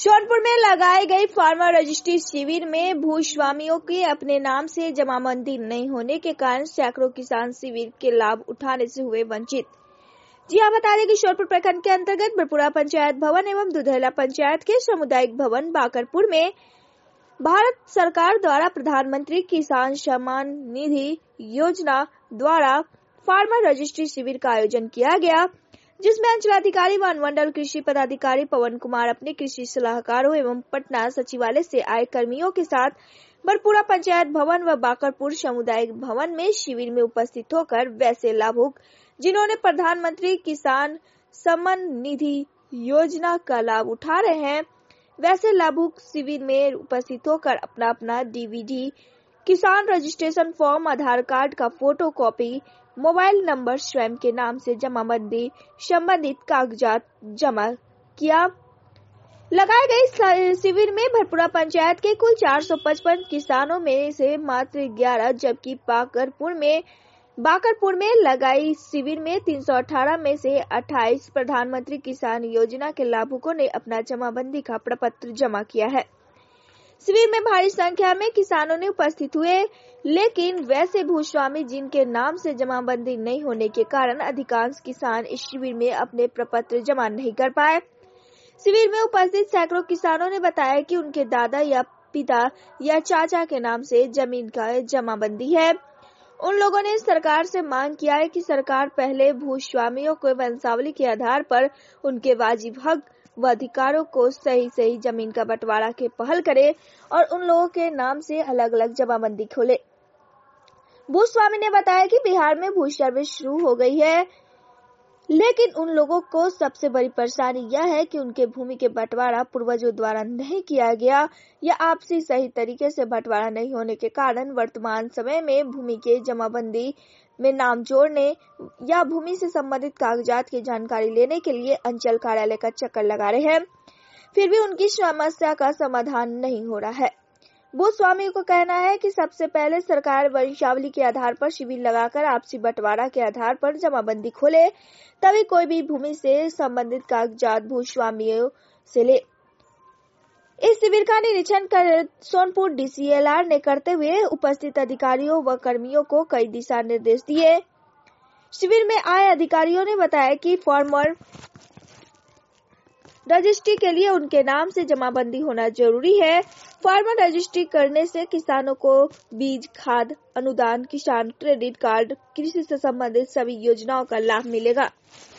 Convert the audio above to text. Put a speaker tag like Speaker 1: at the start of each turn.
Speaker 1: सोनपुर में लगाई गई फार्मर रजिस्ट्री शिविर में भूस्वामियों के अपने नाम से जमाबंदी नहीं होने के कारण सैकड़ों किसान शिविर के लाभ उठाने से हुए वंचित। जी हाँ, बता दें कि सोनपुर प्रखंड के अंतर्गत बरपुरा पंचायत भवन एवं दुधेला पंचायत के सामुदायिक भवन बाकरपुर में भारत सरकार द्वारा प्रधानमंत्री किसान सम्मान निधि योजना द्वारा फार्मर रजिस्ट्री शिविर का आयोजन किया गया, जिसमें अंचलाधिकारी व अनुमंडल कृषि पदाधिकारी पवन कुमार अपने कृषि सलाहकारों एवं पटना सचिवालय से आए कर्मियों के साथ बरपुरा पंचायत भवन व बाकरपुर सामुदायिक भवन में शिविर में उपस्थित होकर वैसे लाभुक जिन्होंने प्रधानमंत्री किसान सम्मान निधि योजना का लाभ उठा रहे हैं, वैसे लाभुक शिविर में उपस्थित होकर अपना अपना डीवीडी, किसान रजिस्ट्रेशन फॉर्म, आधार कार्ड का फोटो कॉपी, मोबाइल नंबर स्वयं के नाम से जमाबंदी संबंधित कागजात जमा किया। लगाए गए शिविर में भरपुरा पंचायत के कुल 455 किसानों में से मात्र 11, जबकि बाकरपुर में लगाई शिविर में 318 में से 28 प्रधानमंत्री किसान योजना के लाभुकों ने अपना जमाबंदी का प्रपत्र जमा किया है। शिविर में भारी संख्या में किसानों ने उपस्थित हुए, लेकिन वैसे भूस्वामी जिनके नाम से जमाबंदी नहीं होने के कारण अधिकांश किसान इस शिविर में अपने प्रपत्र जमा नहीं कर पाए। शिविर में उपस्थित सैकड़ों किसानों ने बताया कि उनके दादा या पिता या चाचा के नाम से जमीन का जमाबंदी है। उन लोगों ने सरकार से मांग किया है कि सरकार पहले भूस्वामियों को वंशावली के आधार पर उनके वाजिब हक व अधिकारों को सही जमीन का बंटवारा के पहल करे और उन लोगों के नाम से अलग अलग जमाबंदी खोले। भूस्वामी ने बताया कि बिहार में भू सर्वे शुरू हो गई है, लेकिन उन लोगों को सबसे बड़ी परेशानी यह है कि उनके भूमि के बंटवारा पूर्वजों द्वारा नहीं किया गया या आपसी सही तरीके से बंटवारा नहीं होने के कारण वर्तमान समय में भूमि के जमाबंदी में नाम जोड़ने या भूमि से संबंधित कागजात की जानकारी लेने के लिए अंचल कार्यालय का चक्कर लगा रहे हैं, फिर भी उनकी समस्या का समाधान नहीं हो रहा है। भूस्वामी को कहना है कि सबसे पहले सरकार वंशावली के आधार पर शिविर लगाकर आपसी बंटवारा के आधार पर जमाबंदी खोले, तभी कोई भी भूमि से संबंधित कागजात भूस्वामियों से ले। इस शिविर का निरीक्षण कर सोनपुर डीसीएलआर ने करते हुए उपस्थित अधिकारियों व कर्मियों को कई दिशा निर्देश दिए। शिविर में आए अधिकारियों ने बताया कि फार्मर रजिस्ट्री के लिए उनके नाम से जमाबंदी होना जरूरी है। फार्मर रजिस्ट्री करने से किसानों को बीज, खाद, अनुदान, किसान क्रेडिट कार्ड, कृषि से संबंधित सभी योजनाओं का लाभ मिलेगा।